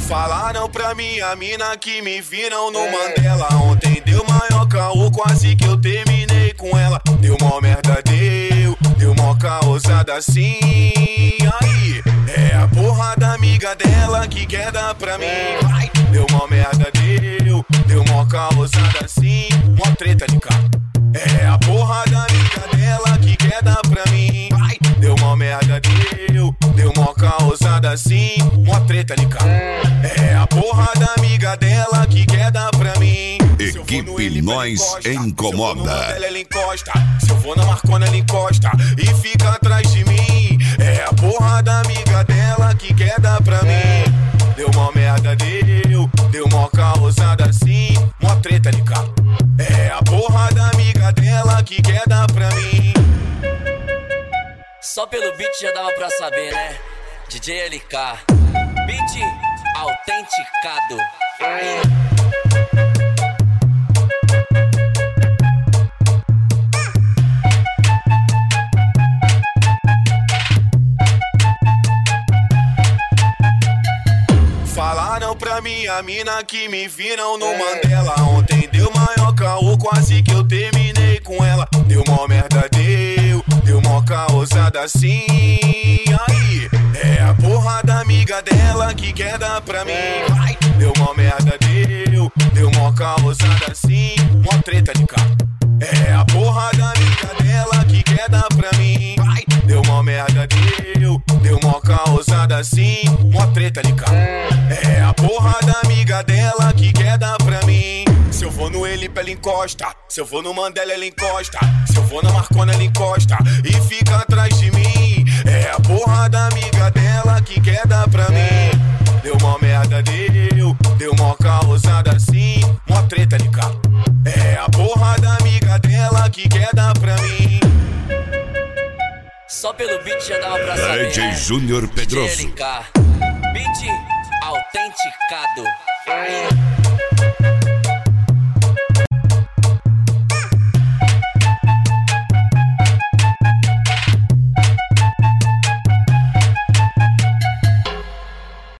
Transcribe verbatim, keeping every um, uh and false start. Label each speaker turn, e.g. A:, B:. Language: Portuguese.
A: Falaram pra minha mina que me viram no Mandela. Ontem deu maior caô, quase que eu terminei com ela. Deu mó merda, deu, deu mó caosada assim. Aí, é a porra da amiga dela que quer dar pra mim. Vai, deu mó merda, deu, deu mó caosada assim. Mó treta de carro. É a porra da amiga dela que quer dar pra mim. Vai, deu mó merda, deu, deu mó caosada assim. Mó treta de carro. É a porra da amiga dela que quer dar pra mim.
B: Equipe Nós Incomoda.
A: Ela encosta. Se eu vou na Marcona, ela encosta e fica atrás de mim. É a porra da amiga dela que quer dar pra mim. Deu mó merda, deu, deu mó caosada assim. Mó treta de carro. É a porra da amiga dela que quer dar pra mim.
C: Só pelo beat já dava pra saber, né? D J L K, beat autenticado. Aí.
A: Falaram pra minha mina que me viram no Mandela. Ontem deu maior caô, quase que eu terminei com ela. Deu mó merda, deu, deu mó caosada assim. Aí, é a porra da amiga dela que quer dar pra mim. Vai, deu mó merda, deu, deu mó caosada assim. Mó treta de carro. É a porra da amiga dela que quer dar pra mim. Vai, deu mó merda, deu, deu mó caosada assim. Mó treta de carro. É a porra da amiga dela que quer dar pra mim. Se eu vou no Elipa, ela encosta. Se eu vou no Mandela, ela encosta. Se eu vou na Marcona, ela encosta e fica atrás de mim. É a porra da amiga dela que quer dar pra mim. Deu mó merda, deu, deu mó caosada assim. Mó treta de carro. É a porra da amiga dela que quer dar pra mim.
C: Só pelo beat já dava pra saber,
B: D J
C: né?
B: Júnior Pedroso.
C: D J L K, beat autenticado. Aí.